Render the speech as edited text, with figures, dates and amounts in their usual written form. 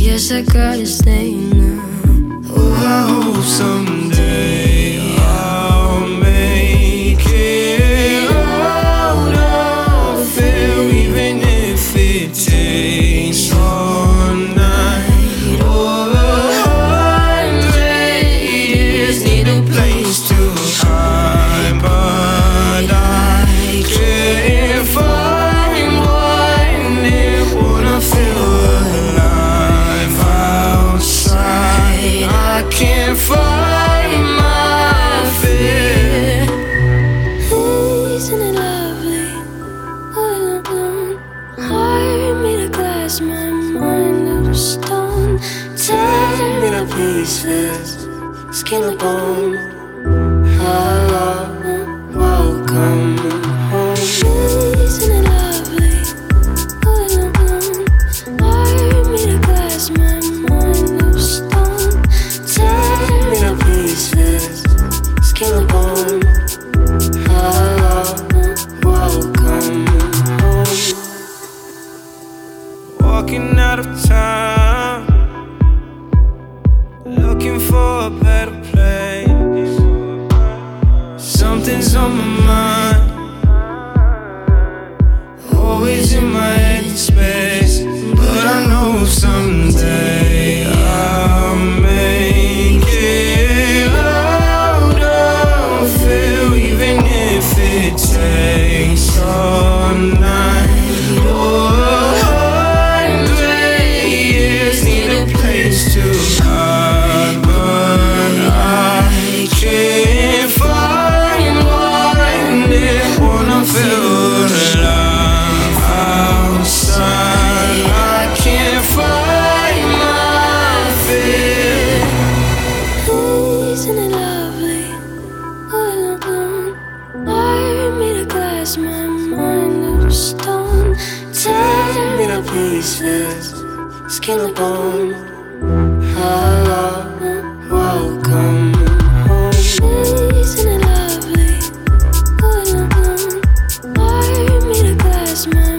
Guess I gotta stay now. Oh, I hope someday I'll make it out of here, even if it takes all night or 100 years. Need a place to hide, but I can't find one. It wanna feel alive outside. I can't find my fear. Isn't it lovely? All alone, heart made of glass, my mind of stone. Tear me to pieces, skin to bone. Welcome home. Isn't it lovely? All alone, heart made of glass, my mind of stone. Tear me to pieces, skin to bone. Welcome home. Walking out of town, looking for a better place. Something's on my mind, always in my head space. But I know someday I'll make it out of here, even if it takes all night or 100 years. Need a place to hide, but I can't find one. They wanna feel alive outside. I can't find my fear. Isn't it lovely? All alone, heart made of glass, my mind of stone. Tear me to pieces, skin to bone. Welcome home. Isn't it lovely? All alone, heart made of glass, my